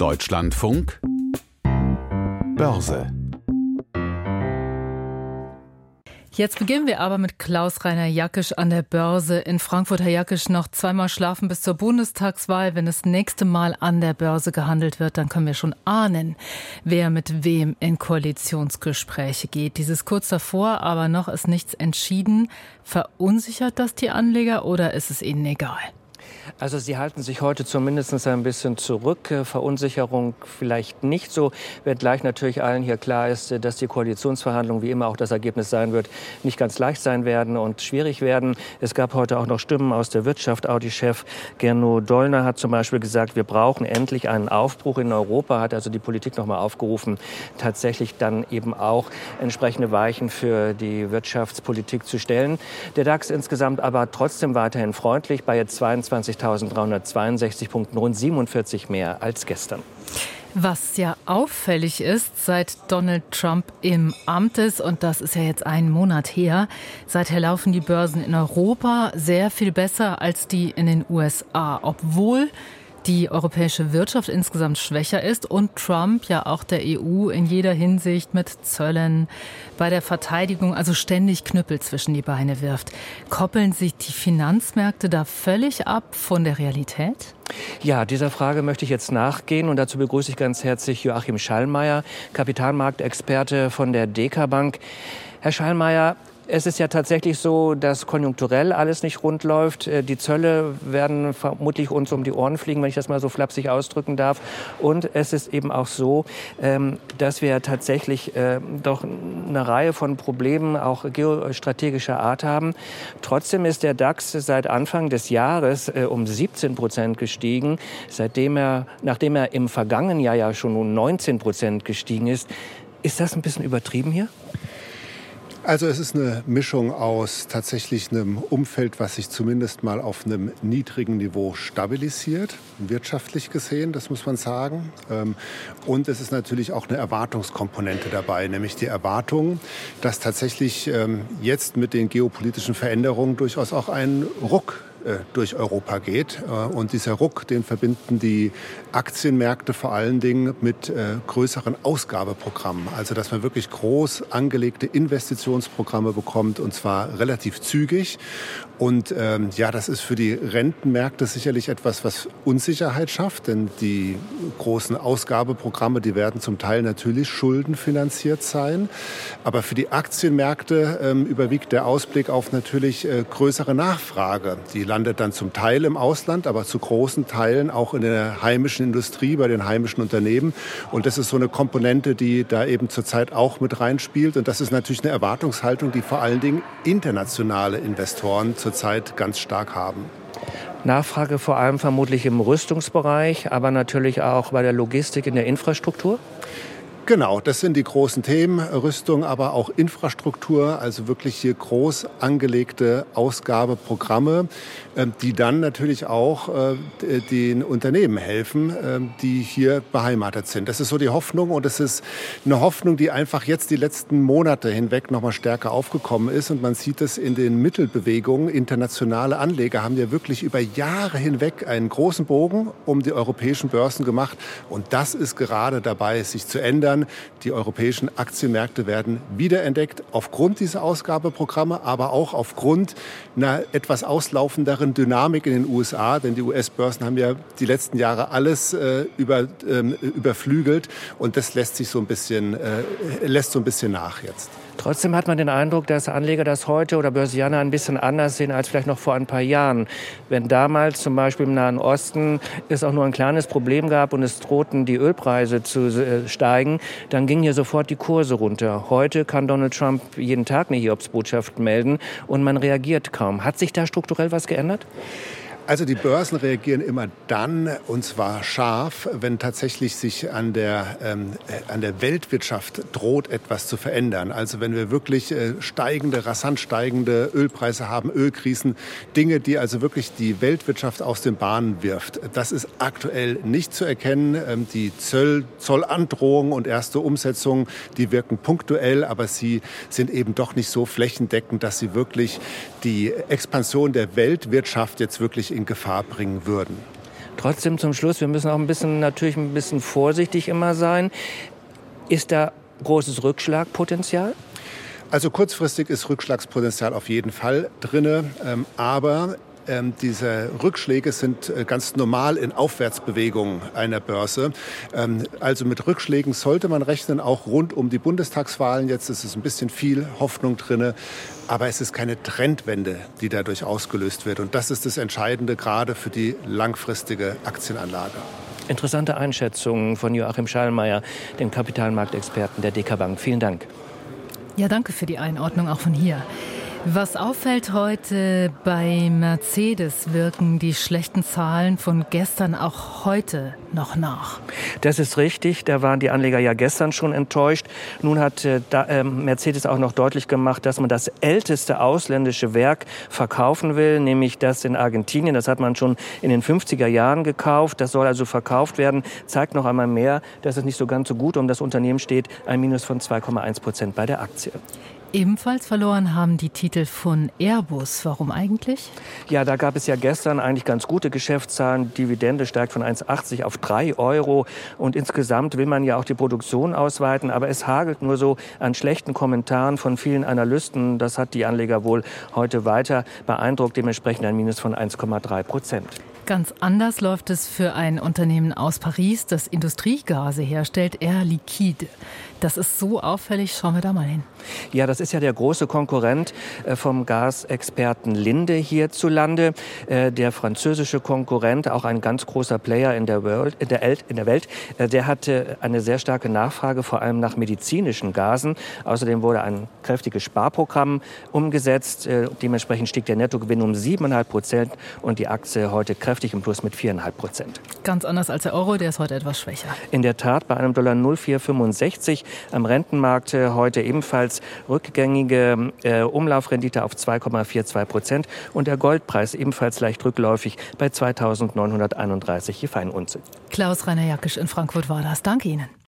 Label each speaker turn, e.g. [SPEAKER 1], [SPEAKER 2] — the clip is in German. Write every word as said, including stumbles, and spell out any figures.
[SPEAKER 1] Deutschlandfunk Börse.
[SPEAKER 2] Jetzt beginnen wir aber mit Klaus-Rainer Jackisch an der Börse in Frankfurt. Herr Jackisch, noch zweimal schlafen bis zur Bundestagswahl. Wenn das nächste Mal an der Börse gehandelt wird, dann können wir schon ahnen, wer mit wem in Koalitionsgespräche geht. Dieses kurz davor, aber noch ist nichts entschieden. Verunsichert das die Anleger oder ist es ihnen egal?
[SPEAKER 3] Also sie halten sich heute zumindest ein bisschen zurück. Verunsicherung vielleicht nicht so, wenngleich natürlich allen hier klar ist, dass die Koalitionsverhandlungen, wie immer auch das Ergebnis sein wird, nicht ganz leicht sein werden und schwierig werden. Es gab heute auch noch Stimmen aus der Wirtschaft. Audi-Chef Gernot Dollner hat zum Beispiel gesagt, wir brauchen endlich einen Aufbruch in Europa, hat also die Politik noch mal aufgerufen, tatsächlich dann eben auch entsprechende Weichen für die Wirtschaftspolitik zu stellen. Der DAX insgesamt aber trotzdem weiterhin freundlich bei jetzt zweiundzwanzigtausenddreihundertzweiundsechzig Punkten, rund siebenundvierzig mehr als gestern.
[SPEAKER 2] Was ja auffällig ist, seit Donald Trump im Amt ist, und das ist ja jetzt einen Monat her, seither laufen die Börsen in Europa sehr viel besser als die in den U S A, obwohl die europäische Wirtschaft insgesamt schwächer ist und Trump ja auch der E U in jeder Hinsicht mit Zöllen bei der Verteidigung, also ständig Knüppel zwischen die Beine wirft. Koppeln sich die Finanzmärkte da völlig ab von der Realität?
[SPEAKER 3] Ja, dieser Frage möchte ich jetzt nachgehen und dazu begrüße ich ganz herzlich Joachim Schallmeier, Kapitalmarktexperte von der Deka Bank. Herr Schallmeier, es ist ja tatsächlich so, dass konjunkturell alles nicht rund läuft. Die Zölle werden vermutlich uns um die Ohren fliegen, wenn ich das mal so flapsig ausdrücken darf. Und es ist eben auch so, dass wir tatsächlich doch eine Reihe von Problemen auch geostrategischer Art haben. Trotzdem ist der DAX seit Anfang des Jahres um siebzehn Prozent gestiegen, seitdem er, nachdem er im vergangenen Jahr ja schon um neunzehn Prozent gestiegen ist. Ist das ein bisschen übertrieben hier?
[SPEAKER 4] Also es ist eine Mischung aus tatsächlich einem Umfeld, was sich zumindest mal auf einem niedrigen Niveau stabilisiert, wirtschaftlich gesehen, das muss man sagen. Und es ist natürlich auch eine Erwartungskomponente dabei, nämlich die Erwartung, dass tatsächlich jetzt mit den geopolitischen Veränderungen durchaus auch ein Ruck durch Europa geht. Und dieser Ruck, den verbinden die Aktienmärkte vor allen Dingen mit äh, größeren Ausgabeprogrammen. Also dass man wirklich groß angelegte Investitionsprogramme bekommt und zwar relativ zügig. Und ähm, ja, das ist für die Rentenmärkte sicherlich etwas, was Unsicherheit schafft, denn die großen Ausgabeprogramme, die werden zum Teil natürlich schuldenfinanziert sein. Aber für die Aktienmärkte ähm, überwiegt der Ausblick auf natürlich äh, größere Nachfrage. Die landet dann zum Teil im Ausland, aber zu großen Teilen auch in der heimischen Industrie, bei den heimischen Unternehmen. Und das ist so eine Komponente, die da eben zurzeit auch mit reinspielt. Und das ist natürlich eine Erwartungshaltung, die vor allen Dingen internationale Investoren zurzeit ganz stark haben.
[SPEAKER 3] Nachfrage vor allem vermutlich im Rüstungsbereich, aber natürlich auch bei der Logistik in der Infrastruktur?
[SPEAKER 4] Genau, das sind die großen Themen, Rüstung, aber auch Infrastruktur, also wirklich hier groß angelegte Ausgabeprogramme, die dann natürlich auch den Unternehmen helfen, die hier beheimatet sind. Das ist so die Hoffnung und es ist eine Hoffnung, die einfach jetzt die letzten Monate hinweg noch mal stärker aufgekommen ist und man sieht es in den Mittelbewegungen. Internationale Anleger haben ja wirklich über Jahre hinweg einen großen Bogen um die europäischen Börsen gemacht und das ist gerade dabei, sich zu ändern. Die europäischen Aktienmärkte werden wiederentdeckt aufgrund dieser Ausgabeprogramme, aber auch aufgrund einer etwas auslaufenderen Dynamik in den U S A. Denn die U S-Börsen haben ja die letzten Jahre alles äh, über, ähm, überflügelt und das lässt sich so ein bisschen, äh, lässt so ein bisschen nach jetzt.
[SPEAKER 3] Trotzdem hat man den Eindruck, dass Anleger das heute oder Börsianer ein bisschen anders sehen als vielleicht noch vor ein paar Jahren. Wenn damals zum Beispiel im Nahen Osten es auch nur ein kleines Problem gab und es drohten die Ölpreise zu äh, steigen, dann gingen hier sofort die Kurse runter. Heute kann Donald Trump jeden Tag eine Hiobsbotschaft melden und man reagiert kaum. Hat sich da strukturell was geändert?
[SPEAKER 4] Also die Börsen reagieren immer dann, und zwar scharf, wenn tatsächlich sich an der, ähm, an der Weltwirtschaft droht, etwas zu verändern. Also wenn wir wirklich äh, steigende, rasant steigende Ölpreise haben, Ölkrisen, Dinge, die also wirklich die Weltwirtschaft aus den Bahnen wirft. Das ist aktuell nicht zu erkennen. Ähm, die Zoll, Zollandrohungen und erste Umsetzungen, die wirken punktuell, aber sie sind eben doch nicht so flächendeckend, dass sie wirklich die Expansion der Weltwirtschaft jetzt wirklich in Gefahr bringen würden.
[SPEAKER 3] Trotzdem zum Schluss, wir müssen auch ein bisschen, natürlich ein bisschen vorsichtig immer sein. Ist da großes Rückschlagpotenzial?
[SPEAKER 4] Also kurzfristig ist Rückschlagspotenzial auf jeden Fall drin, ähm, aber ähm, diese Rückschläge sind äh, ganz normal in Aufwärtsbewegungen einer Börse. Ähm, also mit Rückschlägen sollte man rechnen, auch rund um die Bundestagswahlen. Jetzt ist es ein bisschen viel Hoffnung drin, aber es ist keine Trendwende, die dadurch ausgelöst wird. Und das ist das Entscheidende, gerade für die langfristige Aktienanlage.
[SPEAKER 3] Interessante Einschätzung von Joachim Schallmeier, dem Kapitalmarktexperten der Deka Bank. Vielen Dank.
[SPEAKER 2] Ja, danke für die Einordnung auch von hier. Was auffällt heute bei Mercedes, wirken die schlechten Zahlen von gestern auch heute noch nach.
[SPEAKER 3] Das ist richtig. Da waren die Anleger ja gestern schon enttäuscht. Nun hat äh, da, äh, Mercedes auch noch deutlich gemacht, dass man das älteste ausländische Werk verkaufen will, nämlich das in Argentinien. Das hat man schon in den fünfziger Jahren gekauft. Das soll also verkauft werden. Zeigt noch einmal mehr, dass es nicht so ganz so gut um das Unternehmen steht. Ein Minus von zwei Komma eins Prozent bei der Aktie.
[SPEAKER 2] Ebenfalls verloren haben die Titel von Airbus. Warum eigentlich?
[SPEAKER 3] Ja, da gab es ja gestern eigentlich ganz gute Geschäftszahlen. Dividende steigt von eins Komma achtzig auf drei Euro. Und insgesamt will man ja auch die Produktion ausweiten. Aber es hagelt nur so an schlechten Kommentaren von vielen Analysten. Das hat die Anleger wohl heute weiter beeindruckt. Dementsprechend ein Minus von eins Komma drei Prozent.
[SPEAKER 2] Ganz anders läuft es für ein Unternehmen aus Paris, das Industriegase herstellt, Air Liquide. Das ist so auffällig, schauen wir da mal hin.
[SPEAKER 3] Ja, das ist ja der große Konkurrent vom Gasexperten Linde hierzulande. Der französische Konkurrent, auch ein ganz großer Player in der Welt, in der, in der Welt, der hatte eine sehr starke Nachfrage, vor allem nach medizinischen Gasen. Außerdem wurde ein kräftiges Sparprogramm umgesetzt. Dementsprechend stieg der Nettogewinn um sieben Komma fünf Prozent und die Aktie heute kräftig im Plus mit vier Komma fünf Prozent.
[SPEAKER 2] Ganz anders als der Euro, der ist heute etwas schwächer.
[SPEAKER 3] In der Tat, bei einem Dollar null Komma vier fünfundsechzig. Am Rentenmarkt heute ebenfalls rückgängige äh, Umlaufrendite auf zwei Komma zweiundvierzig Prozent und der Goldpreis ebenfalls leicht rückläufig bei zweitausendneunhunderteinunddreißig je Feinunze.
[SPEAKER 2] Klaus Rainer Jackisch in Frankfurt war das. Danke Ihnen.